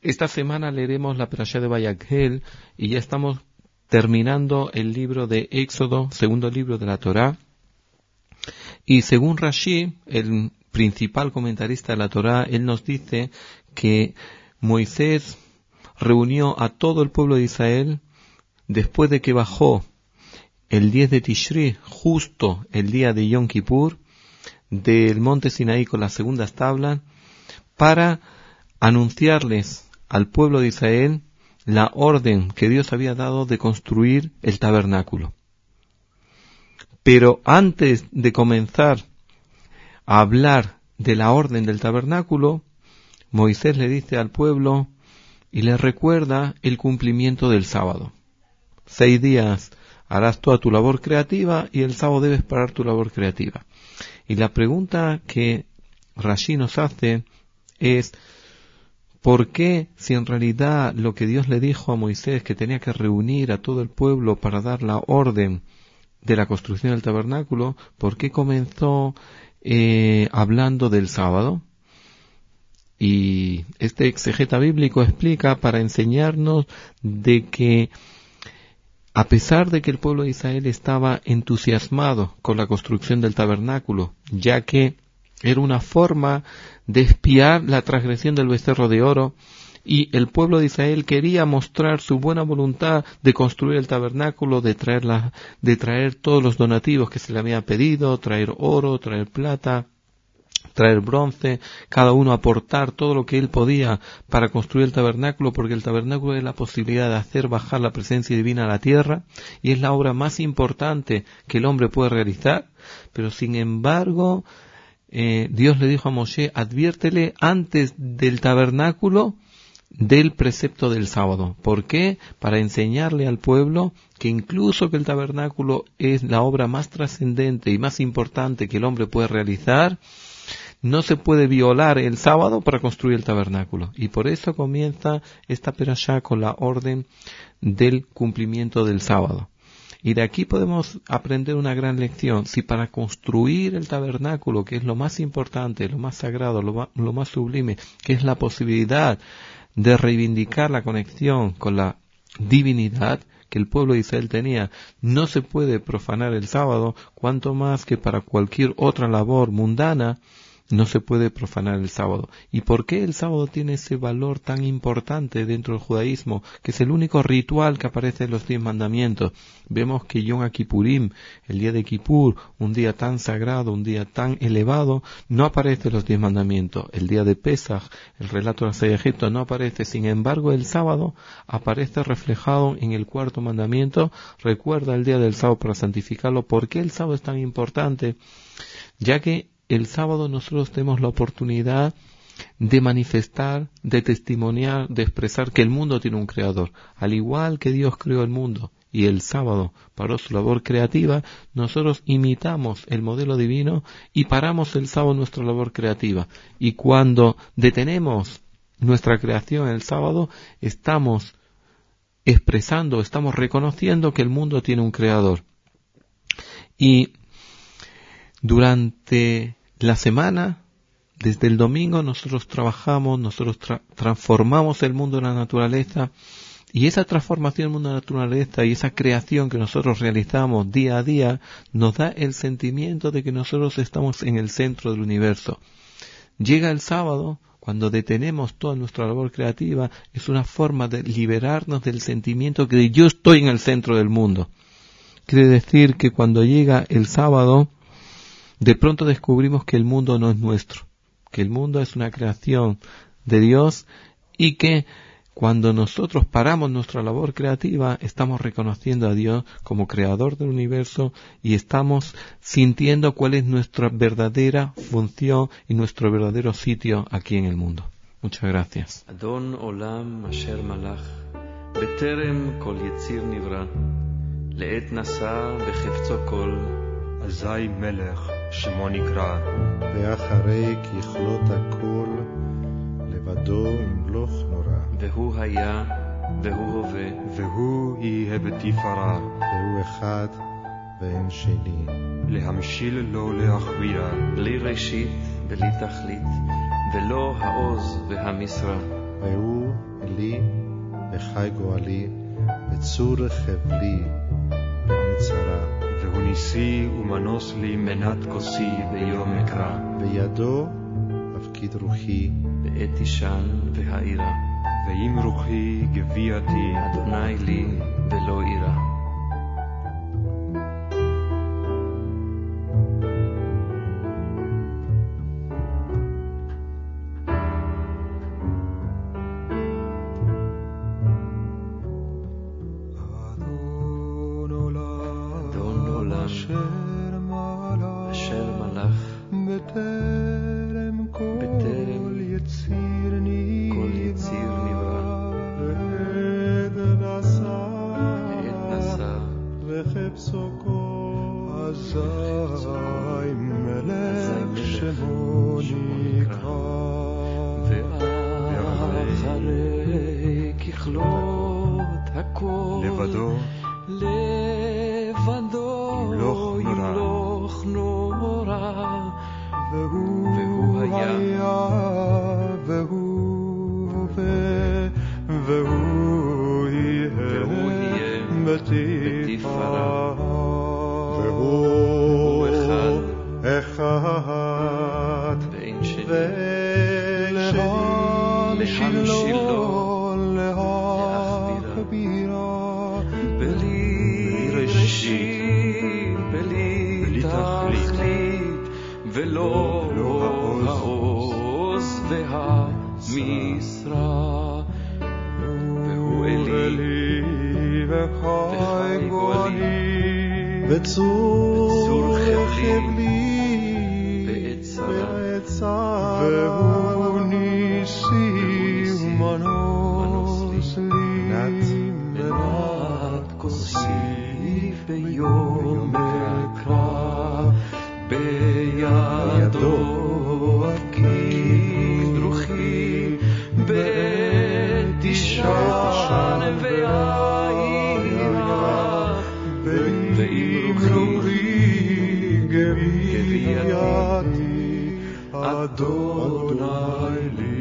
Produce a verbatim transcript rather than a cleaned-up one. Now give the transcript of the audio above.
Esta semana leeremos la Perashá de Vayagel y ya estamos terminando el libro de Éxodo, segundo libro de la Torá. Y según Rashi, el principal comentarista de la Torá, él nos dice que Moisés reunió a todo el pueblo de Israel después de que bajó el diez de Tishri, justo el día de Yom Kippur, del monte Sinaí con las segundas tablas, para anunciarles al pueblo de Israel la orden que Dios había dado de construir el tabernáculo. Pero antes de comenzar a hablar de la orden del tabernáculo, Moisés le dice al pueblo y le recuerda el cumplimiento del sábado. Seis días harás toda tu labor creativa y el sábado debes parar tu labor creativa. Y la pregunta que Rashi nos hace es: ¿por qué, si en realidad lo que Dios le dijo a Moisés, que tenía que reunir a todo el pueblo para dar la orden de la construcción del tabernáculo, por qué comenzó eh, hablando del sábado? Y este exegeta bíblico explica para enseñarnos de que, a pesar de que el pueblo de Israel estaba entusiasmado con la construcción del tabernáculo, ya que era una forma de expiar la transgresión del becerro de oro, y el pueblo de Israel quería mostrar su buena voluntad de construir el tabernáculo, de traer, la, de traer todos los donativos que se le habían pedido, traer oro, traer plata, traer bronce, cada uno aportar todo lo que él podía para construir el tabernáculo, porque el tabernáculo es la posibilidad de hacer bajar la presencia divina a la tierra, y es la obra más importante que el hombre puede realizar. Pero sin embargo, Eh, Dios le dijo a Moshe: adviértele antes del tabernáculo del precepto del sábado. ¿Por qué? Para enseñarle al pueblo que incluso que el tabernáculo es la obra más trascendente y más importante que el hombre puede realizar, no se puede violar el sábado para construir el tabernáculo. Y por eso comienza esta perashá con la orden del cumplimiento del sábado. Y de aquí podemos aprender una gran lección. Si para construir el tabernáculo, que es lo más importante, lo más sagrado, lo más, lo más sublime, que es la posibilidad de reivindicar la conexión con la divinidad que el pueblo de Israel tenía, no se puede profanar el sábado, cuanto más que para cualquier otra labor mundana no se puede profanar el sábado. ¿Y por qué el sábado tiene ese valor tan importante dentro del judaísmo, que es el único ritual que aparece en los diez mandamientos? Vemos que Yom Kippurim, el día de Kippur, un día tan sagrado, un día tan elevado, no aparece en los diez mandamientos. El día de Pesaj, el relato de la salida de Egipto, no aparece. Sin embargo, el sábado aparece reflejado en el cuarto mandamiento: recuerda el día del sábado para santificarlo. ¿Por qué el sábado es tan importante? Ya que el sábado nosotros tenemos la oportunidad de manifestar, de testimoniar, de expresar que el mundo tiene un creador. Al igual que Dios creó el mundo y el sábado paró su labor creativa, nosotros imitamos el modelo divino y paramos el sábado nuestra labor creativa. Y cuando detenemos nuestra creación el sábado, estamos expresando, estamos reconociendo que el mundo tiene un creador. Y durante la semana, desde el domingo, nosotros trabajamos, nosotros tra- transformamos el mundo de la naturaleza, y esa transformación del mundo de la naturaleza y esa creación que nosotros realizamos día a día nos da el sentimiento de que nosotros estamos en el centro del universo. Llega el sábado, cuando detenemos toda nuestra labor creativa, es una forma de liberarnos del sentimiento que yo estoy en el centro del mundo. Quiere decir que cuando llega el sábado, de pronto descubrimos que el mundo no es nuestro, que el mundo es una creación de Dios, y que cuando nosotros paramos nuestra labor creativa, estamos reconociendo a Dios como creador del universo y estamos sintiendo cuál es nuestra verdadera función y nuestro verdadero sitio aquí en el mundo. Muchas gracias. Adon olam asher malach beterem kol yetzir nivra leet nasa bechefzo kol אזי מלך שמו נקרא, ואחרי ככלות הכל לבדו ימלוך נורא. והוא היה והוא הווה והוא יהיה בתפארה, והוא אחד ואין שני. להמשיל לו להכביע, בלי ראשית בלי תכלית, ולא העוז והמשרה. והוא וחי גואלי, בצור חבלי, במצרה. והוא ניסי ומנוס לי מנת כוסי ביום אקרא. בידו הפקיד רוחי, בעת תישן והעירה. ואם רוחי גבייתי, אדוני לי ולא עירה. בצור חבלי, בעת צרה. והוא ניסי ומנוס לי מנת כוסי ביום אקרא. בידו הפקיד רוחי, בעת תישן והעירה. ואם רוחי גבייתי, אדוני לי